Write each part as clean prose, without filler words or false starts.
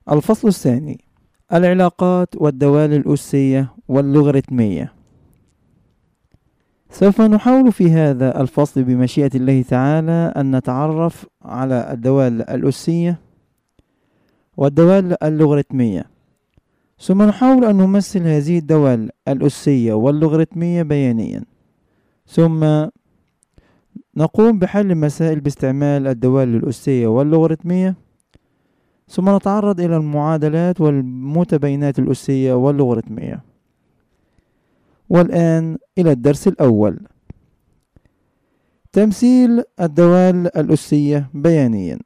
الفصل الثاني: العلاقات والدوال الأسية واللوغاريتمية. سوف نحاول في هذا الفصل بمشيئة الله تعالى أن نتعرف على الدوال الأسية والدوال اللوغاريتمية، ثم نحاول أن نمثل هذه الدوال الأسية واللوغاريتمية بيانيا، ثم نقوم بحل مسائل باستعمال الدوال الأسية واللوغاريتمية، ثم نتعرض إلى المعادلات والمتباينات الأسية واللوغاريتمية. والآن إلى الدرس الأول: تمثيل الدوال الأسية بيانيا.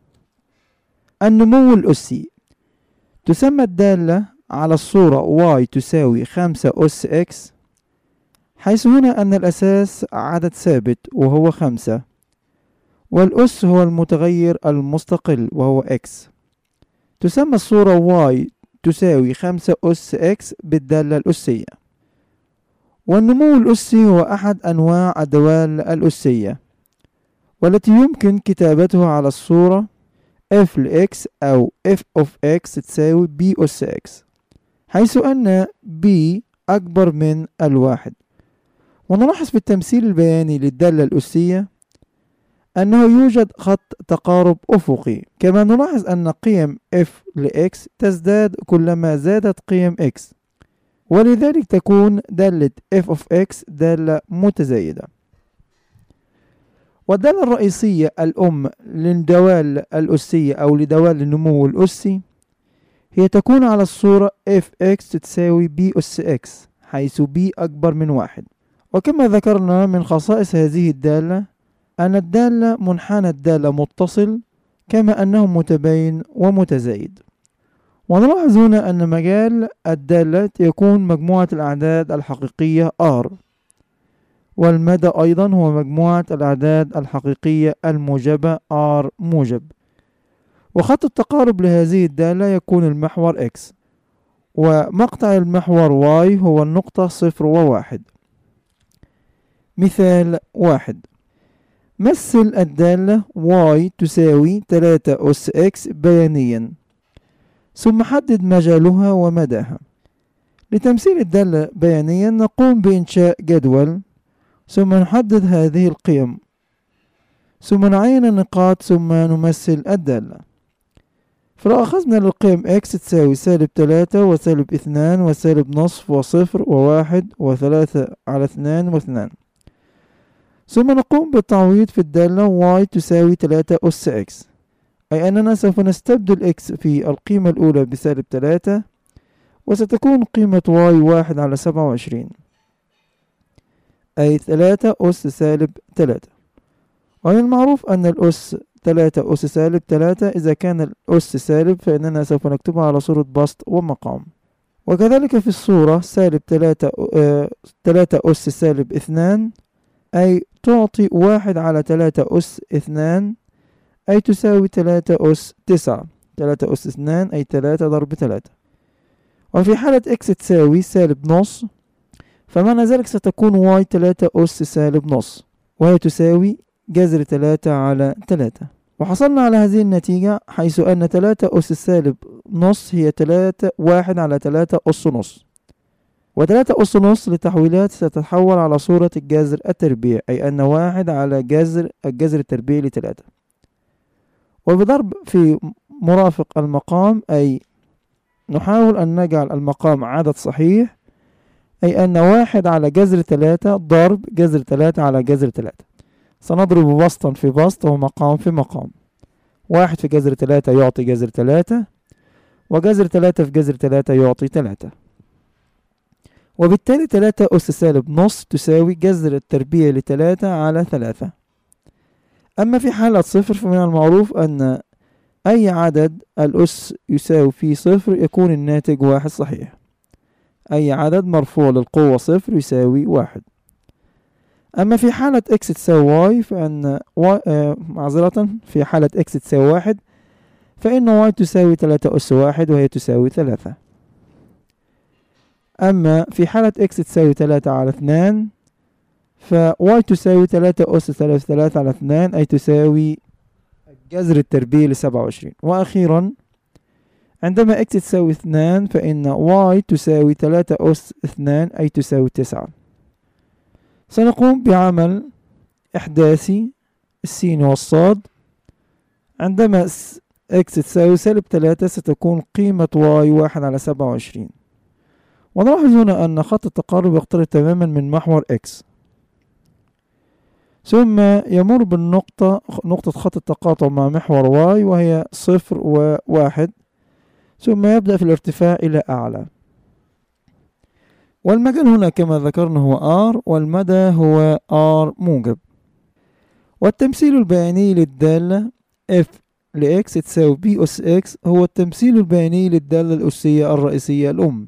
النمو الأسي: تسمى الدالة على الصورة y تساوي 5 أس x، حيث هنا أن الأساس عدد ثابت وهو 5، والأس هو المتغير المستقل وهو x. تسمى الصورة y تساوي 5 أس x بالدالة الأسية. والنمو الأسي هو أحد أنواع الدوال الأسية، والتي يمكن كتابتها على الصورة f لx أو f of x تساوي b أس x، حيث أن b أكبر من الواحد. ونلاحظ في التمثيل البياني للدالة الأسية أنه يوجد خط تقارب أفقي، كما نلاحظ أن قيم f لx تزداد كلما زادت قيم x، ولذلك تكون دالة f of x دالة متزايدة. والدالة الرئيسية الأم للدوال الأسية أو لدوال النمو الأسي هي تكون على الصورة fx تساوي b أس x، حيث b أكبر من 1. وكما ذكرنا من خصائص هذه الدالة أن الدالة منحنى الدالة متصل، كما أنه متباين ومتزايد. ونلاحظ هنا أن مجال الدالة يكون مجموعة الأعداد الحقيقية r، والمدى أيضا هو مجموعة الأعداد الحقيقية الموجبة r موجب. وخط التقارب لهذه الدالة يكون المحور x، ومقطع المحور y هو النقطة 0 و1. مثال 1: مثل الدالة y تساوي 3 أس x بيانيا، ثم حدد مجالها ومداها. لتمثيل الدالة بيانيا نقوم بإنشاء جدول، ثم نحدد هذه القيم، ثم نعين النقاط، ثم نمثل الدالة. فلو أخذنا للقيم x تساوي -3 و-2 وسالب-نصف و0 و1 و3 على 2 و2، ثم نقوم بالتعويض في الدالة y تساوي 3 أس x، أي أننا سوف نستبدل x في القيمة الأولى ب-3، وستكون قيمة y 1 على 27، أي 3 أس -3. ومن المعروف أن الأس 3 أس -3 إذا كان الأس سالب فإننا سوف نكتبها على صورة بسط ومقام. وكذلك في الصورة -3 أس -2، أي تعطي 1 على 3 أس 2، أي تساوي 3 أس 9. 3 أس 2 أي 3 ضرب 3. وفي حالة x تساوي -نص، فمعنى ذلك ستكون y 3 أس -نص، وهي تساوي جذر 3 على 3. وحصلنا على هذه النتيجة حيث أن 3 أس -نص هي 1 على 3 أس نص، و3 أس نص لتحويلات ستتحول على صورة الجذر التربيعي، أي أن 1 على الجذر التربيعي ل3. وبضرب في مرافق المقام، أي نحاول أن نجعل المقام عدد صحيح، أي أن 1 على جذر 3 ضرب جذر 3 على جذر 3. سنضرب بسطا في بسط ومقام في مقام. 1 في جذر 3 يعطي جذر 3، وجذر 3 في جذر 3 يعطي 3. وبالتالي 3 أس -نص تساوي جذر التربيع ل3 على 3. أما في حالة 0 فمن المعروف أن أي عدد الأس يساوي فيه 0 يكون الناتج 1 صحيح. أي عدد مرفوع للقوة 0 يساوي 1. أما في حالة x تساوي y فإن في حالة x تساوي 1 فإن y تساوي 3 أس 1 وهي تساوي 3. أما في حالة x تساوي 3 على 2 y تساوي 3 أس 3 على 2، أي تساوي الجذر التربيعي ل27. وأخيرا عندما x تساوي 2 فإن y تساوي 3 أس 2 أي تساوي 9. سنقوم بعمل إحداثي السين والصاد. عندما x تساوي -3 ستكون قيمة y 1 على 27. ونلاحظ هنا أن خط التقارب يقترب تماما من محور x، ثم يمر نقطة خط التقاطع مع محور y وهي 0 و1، ثم يبدأ في الارتفاع إلى أعلى. والمجال هنا كما ذكرنا هو r، والمدى هو r موجب. والتمثيل البياني للدالة f لx تساوي b أس x هو التمثيل البياني للدالة الأسية الرئيسية الأم.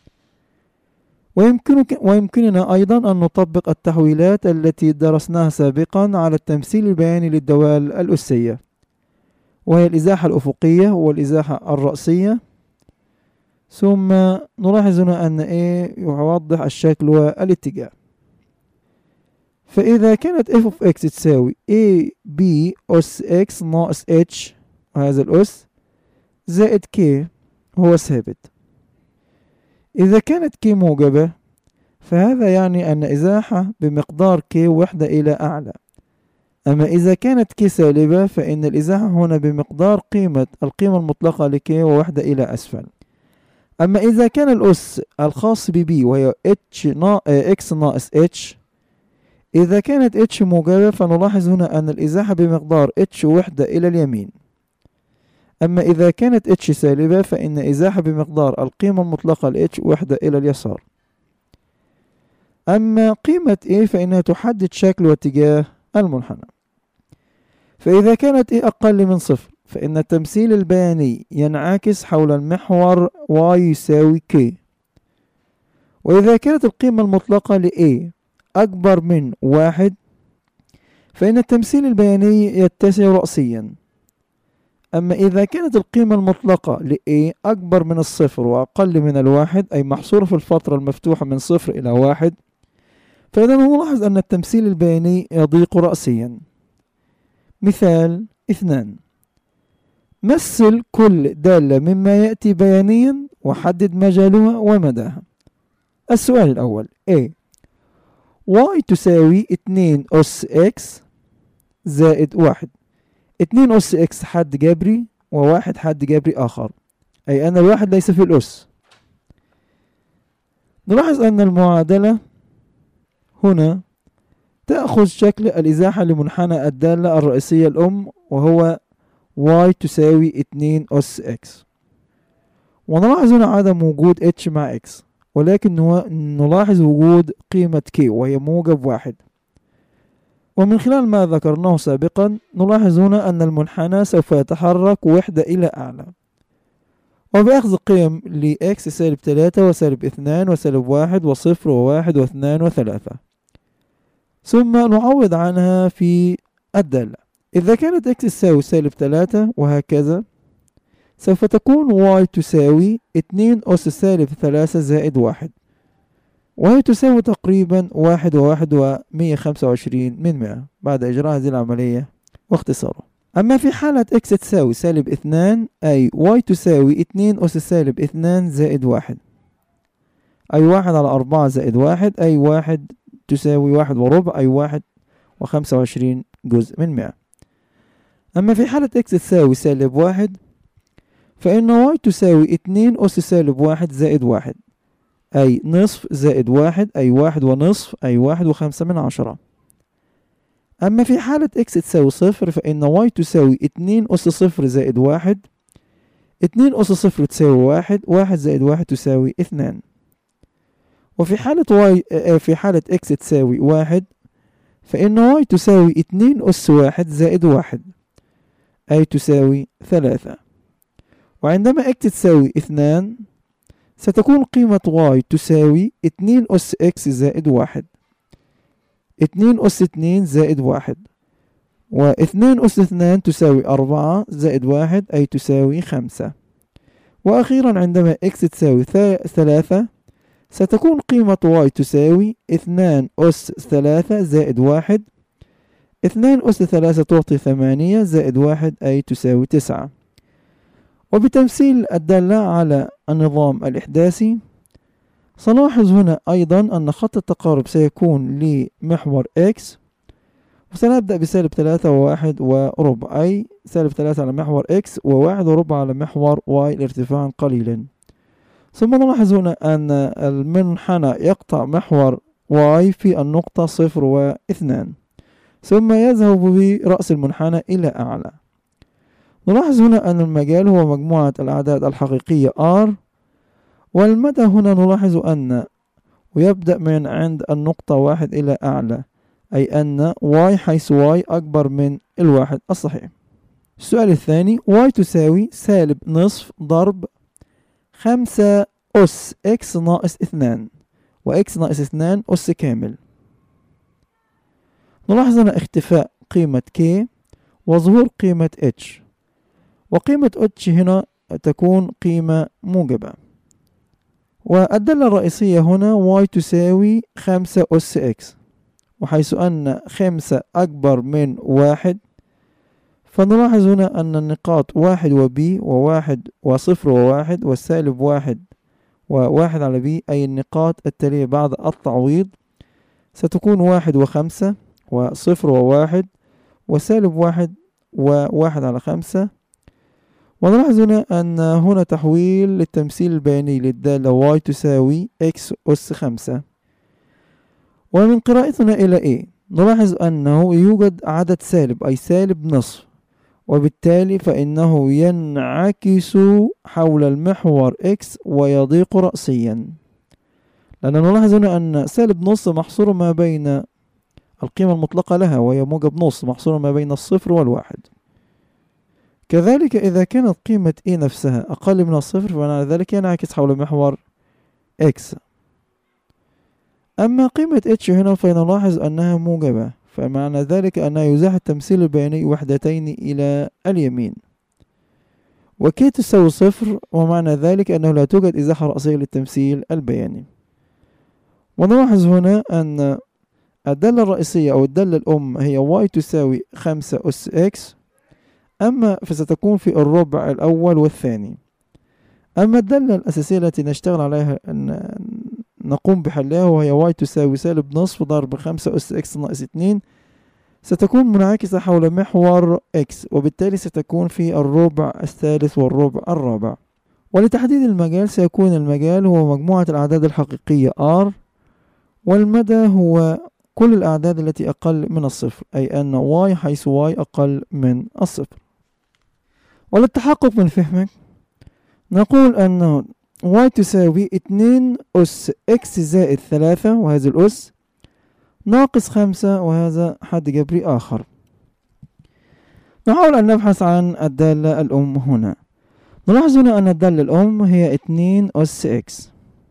ويمكننا أيضا أن نطبق التحويلات التي درسناها سابقا على التمثيل البياني للدوال الأسية، وهي الإزاحة الأفقية والإزاحة الرأسية. ثم نلاحظ هنا أن يوضح الشكل والاتجاه. فإذا كانت f of x تساوي a b أس x ناقص h، وهذا الأس زائد k هو ثابت. إذا كانت k موجبة فهذا يعني أن إزاحة بمقدار k وحدة إلى أعلى. أما إذا كانت k سالبة فإن الإزاحة هنا بمقدار القيمة المطلقة لk ووحدة إلى أسفل. أما إذا كان الأس الخاص ب وهي x ناقص h، إذا كانت h موجبة فنلاحظ هنا أن الإزاحة بمقدار h وحدة إلى اليمين. أما إذا كانت h سالبة فإن إزاحة بمقدار القيمة المطلقة ل h وحدة إلى اليسار. أما قيمة A فإنها تحدد شكل واتجاه المنحنى. فإذا كانت A أقل من 0 فإن التمثيل البياني ينعكس حول المحور y يساوي k. وإذا كانت القيمة المطلقة ل A أكبر من 1 فإن التمثيل البياني يتسع رأسيا. أما إذا كانت القيمة المطلقة ل A أكبر من 0 وأقل من 1 أي محصورة في الفترة المفتوحة من 0 إلى 1، فإذا نلاحظ أن التمثيل البياني يضيق رأسيا. مثال 2: مثل كل دالة مما يأتي بيانيا وحدد مجالها ومداها. السؤال الأول A: y تساوي 2 أس x زائد 1. 2 أس x حد جبري و1 حد جبري آخر، أي أن الواحد ليس في الأس. نلاحظ أن المعادلة هنا تأخذ شكل الإزاحة لمنحنى الدالة الرئيسية الأم وهو y تساوي 2 أس x. ونلاحظ هنا عدم وجود h مع x، ولكن نلاحظ وجود قيمة k وهي موجب 1. ومن خلال ما ذكرناه سابقا نلاحظ هنا أن المنحنى سوف يتحرك وحدة إلى أعلى، وبأخذ قيم ل x -3 وسالب 2 وسالب 1 وصفر و1 و2 و3، ثم نعوض عنها في الدالة. إذا كانت x تساوي -3 وهكذا، سوف تكون y تساوي 2 أس -3 زائد 1، وهي تساوي تقريبا 1 و125 بعد إجراء هذه العملية واختصاره. أما في حالة x تساوي -2 أي y تساوي 2 أس -2 زائد 1، أي 1 على 4 زائد 1، أي 1 تساوي 1 وربع، أي 1 و25 جزء من 100. أما في حالة x تساوي -1 فإن y تساوي 2 أس -1 زائد 1، أي نصف زائد 1، أي 1 ونصف، أي 1 و5. أما في حالة x تساوي 0 فإن y تساوي 2 أس 0 زائد 1، 2 أس 0 تساوي 1، 1 زائد 1 تساوي 2. وفي حالة x تساوي 1 فإن y تساوي 2 أس 1 زائد 1، أي تساوي 3. وعندما x تساوي 2 ستكون قيمة y تساوي 2 أس x زائد 1، 2 أس 2 زائد 1، و2 أس 2 تساوي 4 زائد 1، أي تساوي 5. وأخيرا عندما x تساوي 3 ستكون قيمة y تساوي 2 أس 3 زائد 1، 2 أس 3 تعطي 8 زائد 1، أي تساوي 9. وبتمثيل الدالة على النظام الإحداثي سنلاحظ هنا أيضا أن خط التقارب سيكون لمحور X، وسنبدأ بسالب 3 و1 وربع، أي سالب 3 على محور X و1 وربع على محور Y ارتفاعا قليلا. ثم نلاحظ هنا أن المنحنى يقطع محور Y في النقطة 0 و2، ثم يذهب برأس المنحنى إلى أعلى. نلاحظ هنا أن المجال هو مجموعة الأعداد الحقيقية R، والمدى هنا نلاحظ أن ويبدأ من عند النقطة 1 إلى أعلى، أي أن Y حيث Y أكبر من الواحد الصحيح. السؤال الثاني، Y تساوي سالب نصف ضرب 5 أس X ناقص 2، وX ناقص 2 أس كامل. نلاحظ هنا اختفاء قيمة K وظهور قيمة H، وقيمة H هنا تكون قيمة موجبة. والدالة الرئيسية هنا Y تساوي 5 أس X، وحيث أن 5 أكبر من 1، فنلاحظ هنا أن النقاط 1 و B و1 و0 و1 والسالب 1 و1 على B، أي النقاط التالية بعد التعويض، ستكون 1 و5 و0 و1 وسالب 1 و1 على 5. ونلاحظ هنا أن هنا تحويل للتمثيل البياني للدالة Y تساوي X أس 5. ومن قراءتنا إلى A نلاحظ أنه يوجد عدد سالب، أي سالب نصف، وبالتالي فإنه ينعكس حول المحور X ويضيق رأسيا، لأن نلاحظ هنا أن سالب نص محصور ما بين القيمة المطلقة لها وهي موجب نص، محصورة ما بين الصفر والواحد. كذلك إذا كانت قيمة A نفسها أقل من الصفر فمعنى ذلك ينعكس حول محور X. أما قيمة H هنا فنلاحظ أنها موجبة، فمعنى ذلك أنها يزاح التمثيل البياني وحدتين إلى اليمين، وكي تساوي صفر، ومعنى ذلك أنه لا توجد إزاحة رأسية للتمثيل البياني. ونلاحظ هنا أن الدالة الرئيسية أو الدالة الأم هي Y تساوي 5 أس X، أما فستكون في الربع الأول والثاني. أما الدالة الأساسية التي نشتغل عليها نقوم بحلها وهي Y تساوي سالب نصف ضرب 5 أس X ناقص 2، ستكون منعكسة حول محور X، وبالتالي ستكون في الربع الثالث والربع الرابع. ولتحديد المجال سيكون المجال هو مجموعة الأعداد الحقيقية R، والمدى هو كل الأعداد التي أقل من الصفر، أي أن Y حيث Y أقل من الصفر. وللتحقق من فهمك نقول أن Y تساوي 2 أس X زائد 3، وهذا الأس ناقص 5، وهذا حد جبري آخر. نحاول أن نبحث عن الدالة الأم هنا. نلاحظ هنا أن الدالة الأم هي 2 أس X،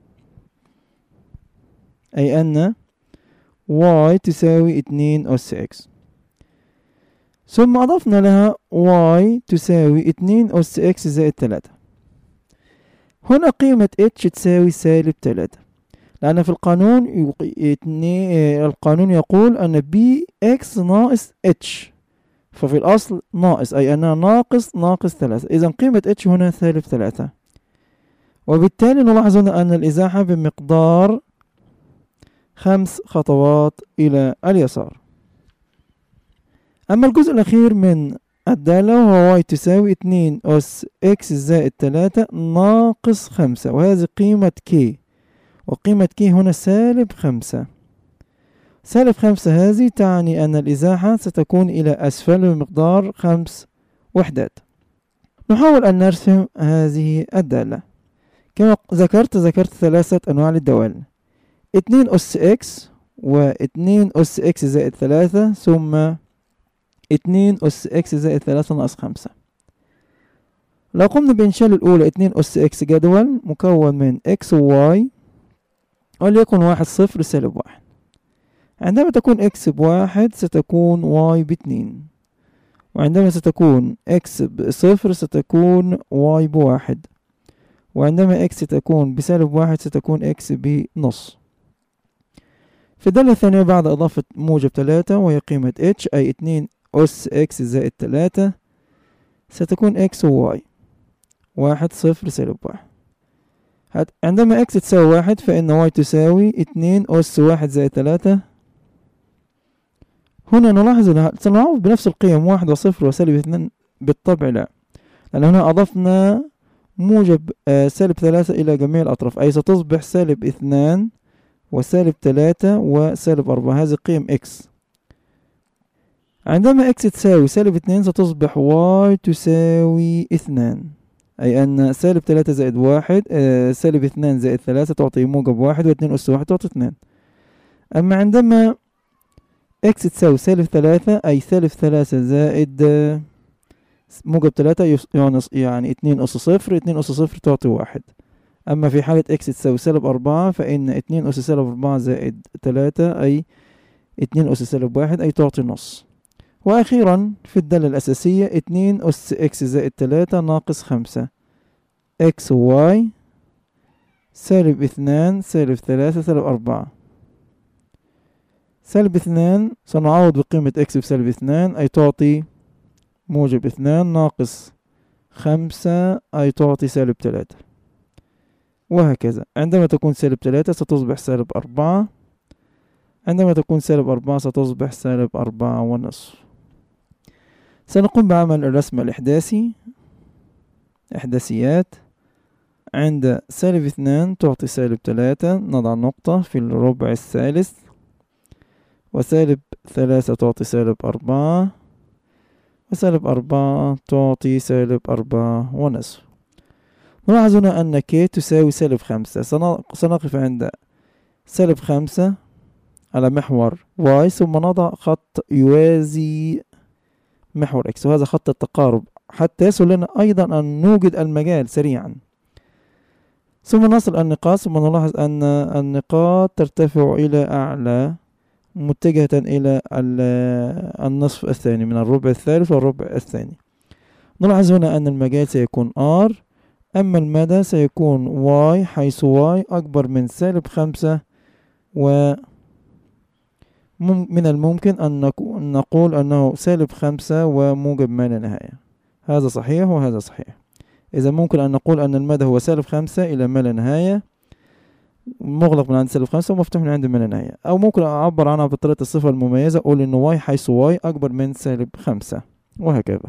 أي أن Y تساوي 2 أس X، ثم أضفنا لها Y تساوي 2 أس X زائد 3. هنا قيمة H تساوي سالب 3، لأن في القانون القانون يقول أن Bx ناقص H، ففي الأصل ناقص، أي أنها ناقص 3، إذن قيمة H هنا سالب 3. وبالتالي نلاحظ هنا أن الإزاحة بمقدار 5 خطوات إلى اليسار. أما الجزء الأخير من الدالة وهو Y تساوي 2 أس X زائد 3 ناقص 5، وهذه قيمة K، وقيمة K هنا سالب 5. سالب 5 هذه تعني أن الإزاحة ستكون إلى أسفل بمقدار 5 وحدات. نحاول أن نرسم هذه الدالة. كما ذكرت 3 أنواع للدوال: 2 أس X و2 أس X زائد 3 ثم 2 أس X زائد 3 ناقص 5. لو قمنا بإنشاء الأولى 2 أس X جدول مكون من X و Y، وليكن 1 0 سالب 1. عندما تكون X ب1 ستكون Y ب2، وعندما ستكون X ب0 ستكون Y ب1، وعندما X تكون بسالب 1 ستكون X بنص. في الدالة الثانية بعد إضافة موجب 3 وهي قيمة H، أي 2 أس X زائد 3 ستكون X و Y، 1 0 سالب 1. عندما x تساوي 1 فإن y تساوي 2 أس 1 زائد 3. هنا نلاحظ أنها سنعوض بنفس القيم 1 و0 وسالب 2 بالطبع لا، لأن هنا أضفنا موجب سالب 3 إلى جميع الأطراف، أي ستصبح سالب 2 وسالب 3 وسالب 4. هذه قيم x. عندما x تساوي سالب 2 ستصبح y تساوي 2، أي أن سالب 3 زائد 1 سالب 2 زائد 3 تعطي موجب 1 و2 أس 1 تعطي 2. أما عندما x تساوي سالب 3 أي سالب 3 زائد موجب 3 يعني 2 أس 0، 2 أس 0 تعطي 1. أما في حالة x تساوي سالب 4 فإن 2 أس سالب 4 زائد 3 أي 2 أس سالب 1 أي تعطي نص. وأخيرا في الدالة الأساسية 2 أس x زائد 3 ناقص 5 x و y سالب 2 سالب 3 سالب 4. سالب 2 سنعوض بقيمة x بسالب 2 أي تعطي موجب 2 ناقص 5 أي تعطي سالب 3، وهكذا. عندما تكون سالب 3 ستصبح سالب 4، عندما تكون سالب 4 ستصبح سالب 4 ونصف. سنقوم بعمل الرسم الإحداثي. إحداثيات. عند سالب 2 تعطي سالب 3، نضع نقطة في الربع الثالث، وسالب 3 تعطي سالب 4، وسالب 4 تعطي سالب 4 ونصف. نلاحظ هنا أن k تساوي سالب 5. سنقف عند سالب 5 على محور y، ثم نضع خط يوازي محور x، وهذا خط التقارب حتى يسهل لنا أيضا أن نوجد المجال سريعا. ثم نصل النقاط، ثم نلاحظ أن النقاط ترتفع إلى أعلى متجهة إلى النصف الثاني من الربع الثالث والربع الثاني. نلاحظ هنا أن المجال سيكون r، أما المدى سيكون y، حيث y أكبر من سالب 5، ومن الممكن أن نقول أنه سالب 5 وموجب ما لا نهاية. هذا صحيح وهذا صحيح. إذا ممكن أن نقول أن المدى هو سالب 5 إلى ما لا نهاية، مغلق من عند سالب 5 ومفتوح من عند ما لا نهاية. أو ممكن أعبر عنها بطريقة الصفة المميزة، أقول إن y حيث y أكبر من سالب 5، وهكذا.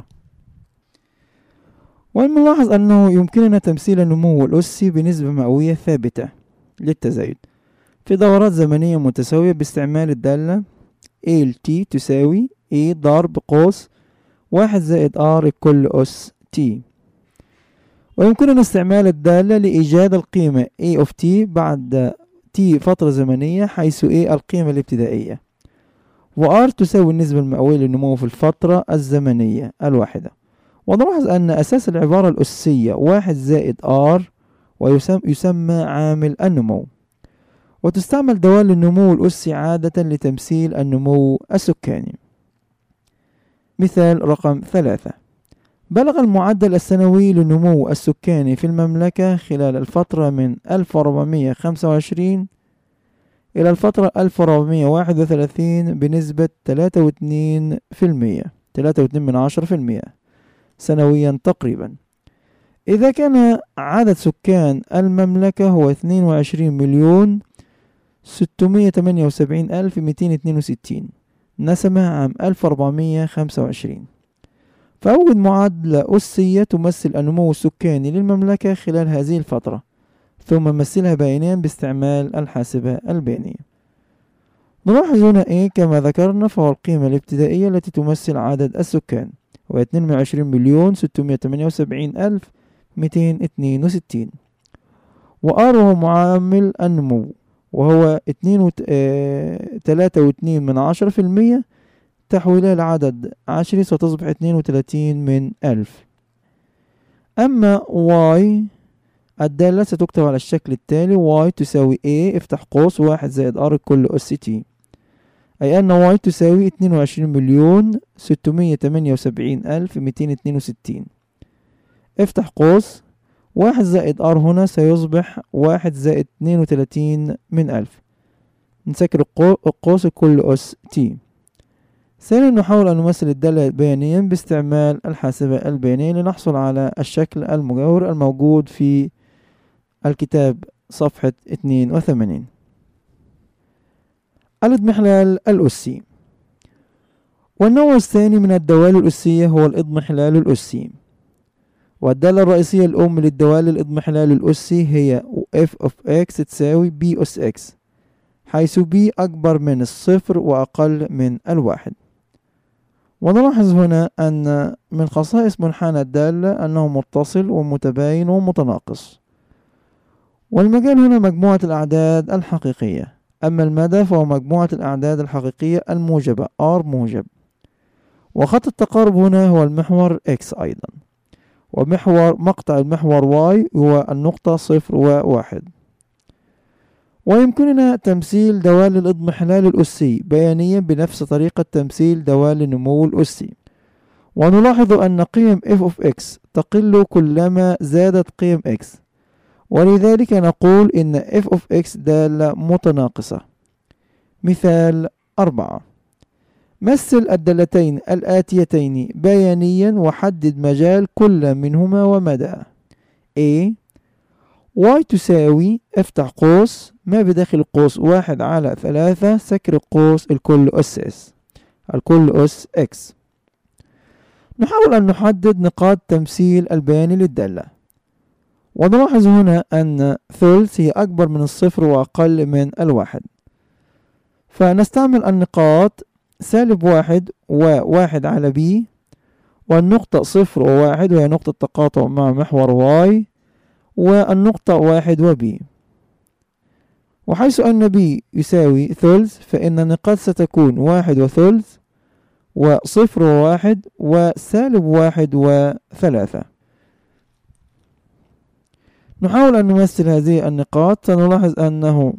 والملاحظ أنه يمكننا تمثيل النمو الأسي بنسبة مئوية ثابتة للتزايد في دورات زمنية متساوية باستعمال الدالة ALT تساوي A ضرب قوس 1 زائد R كل أس T. ويمكننا استعمال الدالة لإيجاد القيمة A of T بعد T فترة زمنية، حيث A القيمة الابتدائية و R تساوي النسبة المئوية للنمو في الفترة الزمنية الواحدة. ونلاحظ أن أساس العبارة الأسية 1 زائد R ويسمى عامل النمو. وتستعمل دوال النمو الأسي عادة لتمثيل النمو السكاني. مثال رقم 3: بلغ المعدل السنوي للنمو السكاني في المملكة خلال الفترة من 1425 إلى الفترة 1431 بنسبة 3.2% سنويا تقريبا. إذا كان عدد سكان المملكة هو 22,678,262 نسمة عام 1425، فأوجد معادلة أسية تمثل النمو السكاني للمملكة خلال هذه الفترة، ثم مثلها بيانيا باستعمال الحاسبة البيانية. نلاحظ هنا A كما ذكرنا فهو القيمة الابتدائية التي تمثل عدد السكان، وهي 22,678,262، وR هو معامل النمو وهو 3.2% تحويلها لعدد عشري ستصبح 32/1000. أما Y الدالة ستكتب على الشكل التالي: Y تساوي A افتح قوس 1 زائد R كل أس T، أي أن Y تساوي 22,678,262 افتح قوس 1 زائد R هنا سيصبح 1 زائد 32/1000. نسكر القوس كل أس T. ثانيا نحاول أن نمثل الدالة بيانيا باستعمال الحاسبة البيانية لنحصل على الشكل المجاور الموجود في الكتاب صفحة 82. الاضمحلال الأسي. والنوع الثاني من الدوال الأسية هو الاضمحلال الأسي، والدالة الرئيسية الأم للدوال الاضمحلال الأسي هي f of x تساوي b أس x، حيث b أكبر من الصفر وأقل من الواحد. ونلاحظ هنا أن من خصائص منحنى الدالة أنه متصل ومتباين ومتناقص، والمجال هنا مجموعة الأعداد الحقيقية، أما المدى فهو مجموعة الأعداد الحقيقية الموجبة r موجب. وخط التقارب هنا هو المحور x أيضا، مقطع المحور y هو النقطة 0 و1. ويمكننا تمثيل دوال الاضمحلال الأسي بيانيا بنفس طريقة تمثيل دوال النمو الأسي. ونلاحظ أن قيم f of x تقل كلما زادت قيم x، ولذلك نقول إن f of x دالة متناقصة. مثال 4. مثل الدالتين الآتيتين بيانيا وحدد مجال كل منهما ومدى. A y تساوي افتح قوس ما بداخل القوس 1/3 سكر القوس الكل أس s الكل أس x. نحاول أن نحدد نقاط تمثيل البياني للدالة، ونلاحظ هنا أن ثلث هي أكبر من الصفر وأقل من الواحد، فنستعمل النقاط -1 و1 على b، والنقطة 0 و1 وهي نقطة تقاطع مع محور y، والنقطة 1 و b. وحيث أن b يساوي ثلث فإن النقاط ستكون 1 وثلث و0 و1 و-1 و3. نحاول أن نمثل هذه النقاط. سنلاحظ أنه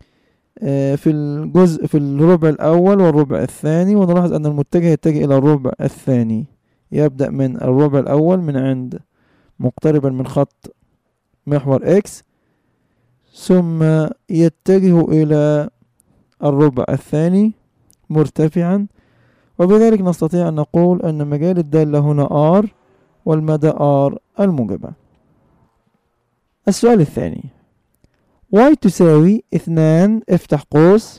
في الربع الأول والربع الثاني، ونلاحظ أن المتجه يتجه إلى الربع الثاني، يبدأ من الربع الأول من عند مقتربا من خط محور x، ثم يتجه إلى الربع الثاني مرتفعا، وبذلك نستطيع أن نقول أن مجال الدالة هنا r والمدى r الموجبة. السؤال الثاني، y تساوي 2 افتح قوس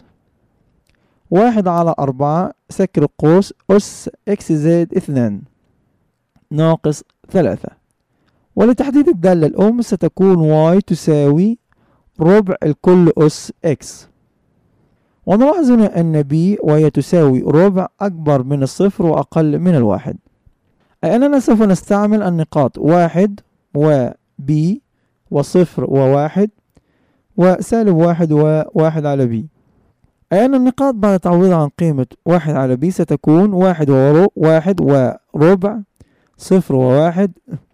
1/4 سكر القوس أس x زائد 2 ناقص 3. ولتحديد الدالة الأم ستكون y تساوي ربع الكل أس x. ونلاحظ هنا أن b وهي تساوي ربع أكبر من الصفر وأقل من الواحد، أي أننا سوف نستعمل النقاط 1 و b و0 و1 و-1 و1 على b، أي أن النقاط بعد تعويض عن قيمة 1 على b ستكون 1 وربع 0 و1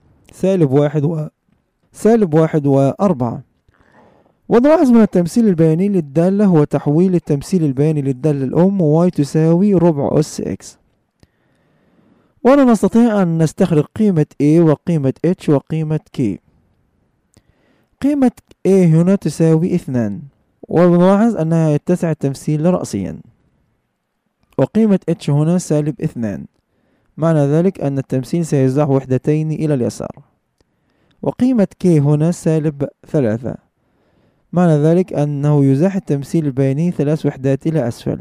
-1 و4. ونلاحظ من التمثيل البياني للدالة هو تحويل التمثيل البياني للدالة الأم y تساوي ربع أس x. وأنا نستطيع أن نستخرج قيمة a وقيمة h وقيمة k. قيمة a هنا تساوي 2، ونلاحظ أنها يتسع التمثيل رأسيا، وقيمة h هنا -2، معنى ذلك أن التمثيل سيزاح وحدتين إلى اليسار. وقيمة k هنا -3، معنى ذلك أنه يزاح التمثيل البياني 3 وحدات إلى أسفل.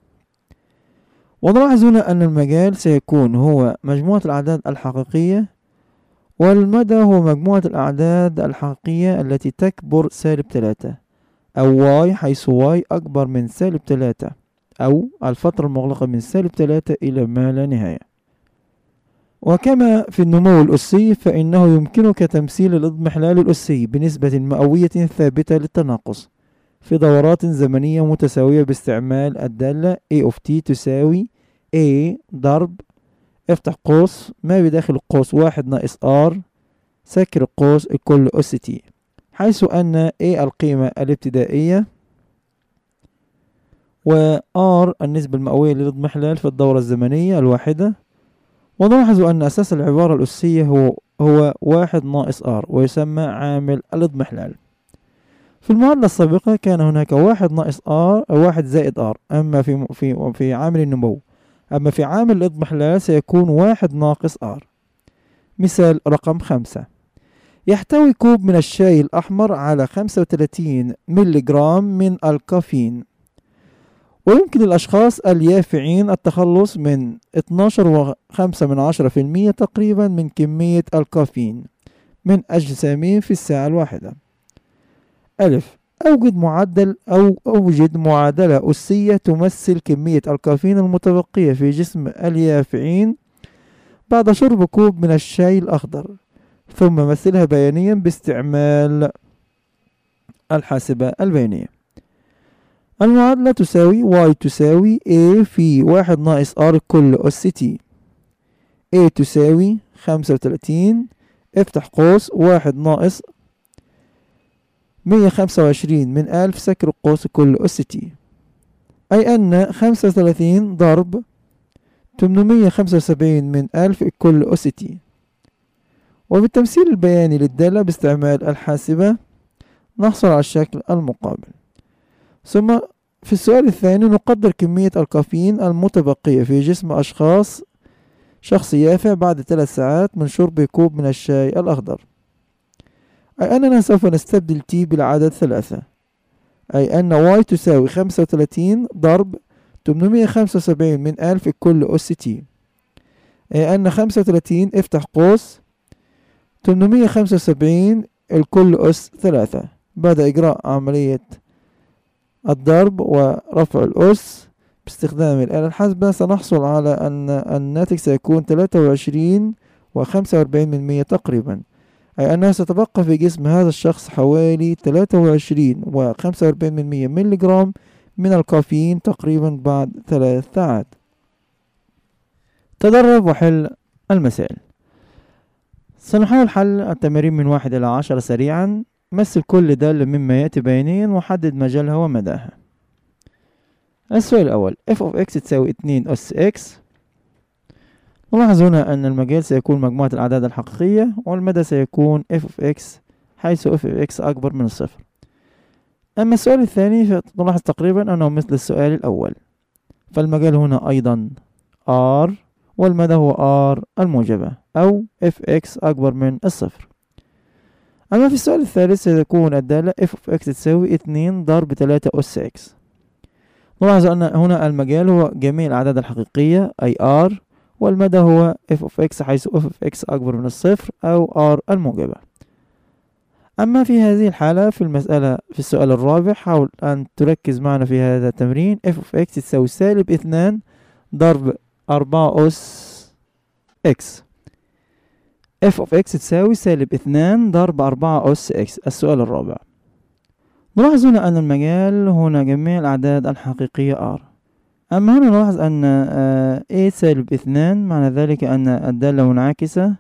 ونلاحظ هنا أن المجال سيكون هو مجموعة الأعداد الحقيقية، والمدى هو مجموعة الأعداد الحقيقية التي تكبر -3 أو y، حيث y أكبر من -3 أو الفترة المغلقة من -3 إلى ما لا نهاية. وكما في النمو الأسي فإنه يمكنك تمثيل الاضمحلال الأسي بنسبة مئوية ثابتة للتناقص في دورات زمنية متساوية باستعمال الدالة a of t تساوي a ضرب افتح قوس ما بداخل القوس 1 ناقص r سكر القوس الكل أس t، حيث أن a القيمة الابتدائية و r النسبة المئوية للاضمحلال في الدورة الزمنية الواحدة. ونلاحظ أن أساس العبارة الأسية هو 1 ناقص r ويسمى عامل الاضمحلال. في المعادلة السابقة كان هناك 1 ناقص r 1 زائد r، أما في عامل النمو أما في عامل الإضمحلال سيكون 1 ناقص R. مثال رقم 5: يحتوي كوب من الشاي الأحمر على 35 ملغ من الكافيين، ويمكن الأشخاص اليافعين التخلص من 12.5% تقريبا من كمية الكافيين من أجسامهم في الساعة الواحدة. ألف: أوجد معادلة أسية تمثل كمية الكافيين المتبقية في جسم اليافعين بعد شرب كوب من الشاي الأخضر، ثم مثلها بيانيا باستعمال الحاسبة البيانية. المعادلة تساوي y تساوي a في 1 ناقص r كل أس t. a تساوي 35 افتح قوس 1 ناقص 125 من 1000 سكر قوس كل أس t، أي أن 35 ضرب 875 من 1000 كل أس t. وبالتمثيل البياني للدالة باستعمال الحاسبة نحصل على الشكل المقابل. ثم في السؤال الثاني نقدر كمية الكافيين المتبقية في جسم شخص يافع بعد 3 ساعات من شرب كوب من الشاي الأخضر، أي أننا سوف نستبدل t بالعدد 3، أي أن y تساوي 35 ضرب 875 من 1000 كل أس t، أي أن 35 افتح قوس 875 الكل أس 3. بعد إجراء عملية الضرب ورفع الأس باستخدام الآلة الحاسبة سنحصل على أن الناتج سيكون 23.45% تقريبا، أي أنها ستبقى في جسم هذا الشخص حوالي 23.45% ملغ من الكافيين تقريبا بعد 3 ساعات. تدرب وحل المسائل. سنحاول حل التمارين من 1 إلى 10 سريعا. مثل كل دالة مما يأتي بيانيا وحدد مجالها ومداها. السؤال الأول: f of x تساوي 2 أس x. نلاحظ هنا أن المجال سيكون مجموعة الأعداد الحقيقية، والمدى سيكون f of x حيث f of x أكبر من الصفر. أما السؤال الثاني فنلاحظ تقريبا أنه مثل السؤال الأول، فالمجال هنا أيضا r والمدى هو r الموجبة أو fx أكبر من الصفر. أما في السؤال الثالث ستكون الدالة f of x تساوي 2 ضرب 3 أس x. نلاحظ أن هنا المجال هو جميع الأعداد الحقيقية أي r، والمدى هو f of x حيث f of x أكبر من الصفر أو r الموجبة. أما في هذه الحالة في المسألة في السؤال الرابع حاول أن تركز معنا في هذا التمرين. f of x تساوي سالب 2 ضرب 4 أس x. f of x تساوي سالب 2 ضرب 4 أس x. السؤال الرابع. نلاحظ هنا أن المجال هنا جميع الأعداد الحقيقية r. أما هنا نلاحظ أن a سالب 2، معنى ذلك أن الدالة منعكسة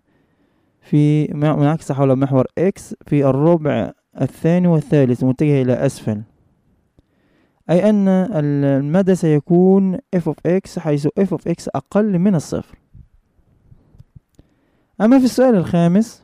حول محور x في الربع الثاني والثالث متجهة إلى أسفل، أي أن المدى سيكون f of x حيث f of x أقل من الصفر. أما في السؤال الخامس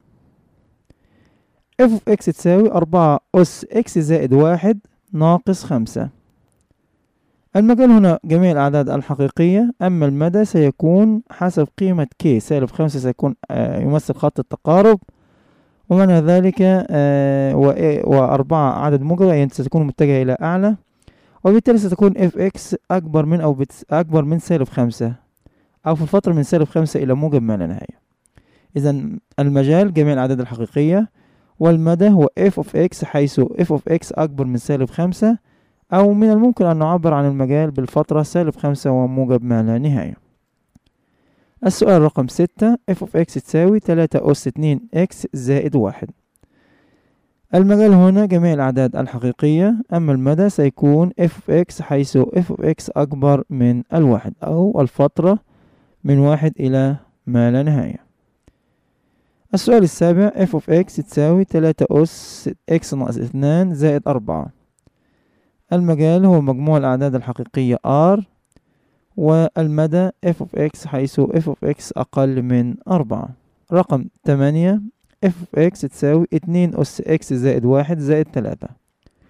f of x تساوي 4 أس x زائد 1 ناقص 5. المجال هنا جميع الأعداد الحقيقية، أما المدى سيكون حسب قيمة k سالب 5 سيكون يمثل خط التقارب، ومعنى ذلك و4 عدد موجب يعني ستكون متجهة إلى أعلى، وبالتالي ستكون fx أكبر من سالب 5 أو في الفترة من سالب 5 إلى موجب ما لا نهاية. إذن المجال جميع الأعداد الحقيقية، والمدى هو f of x حيث f of x أكبر من سالب 5، أو من الممكن أن نعبر عن المجال بالفترة سالب 5 وموجب ما لا نهاية. السؤال رقم 6: f of x تساوي 3 أس 2 x زائد 1. المجال هنا جميع الأعداد الحقيقية، أما المدى سيكون f of x حيث f of x أكبر من 1 أو الفترة من 1 إلى ما لا نهاية. السؤال السابع: f of x تساوي 3 أس x ناقص 2 زائد 4. المجال هو مجموع الأعداد الحقيقية r، والمدى f of x حيث f of x أقل من 4. رقم 8: f of x تساوي 2 أس x زائد 1 زائد 3.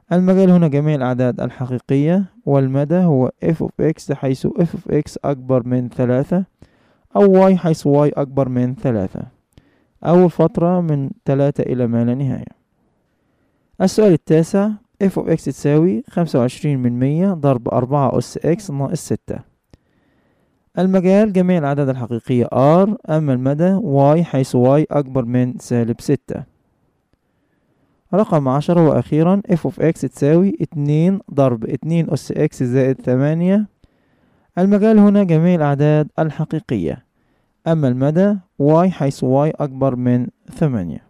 المجال هنا جميع الأعداد الحقيقية، والمدى هو f of x حيث f of x أكبر من 3، أو y حيث y أكبر من 3، أو الفترة من 3 إلى ما لا نهاية. السؤال التاسع، f of x تساوي 25% ضرب 4 أس x ناقص 6. المجال جميع الأعداد الحقيقية r، أما المدى y حيث y أكبر من -6. رقم 10 وأخيرا f of x تساوي 2 ضرب 2 أس x زائد 8. المجال هنا جميع الأعداد الحقيقية، أما المدى y حيث y أكبر من 8.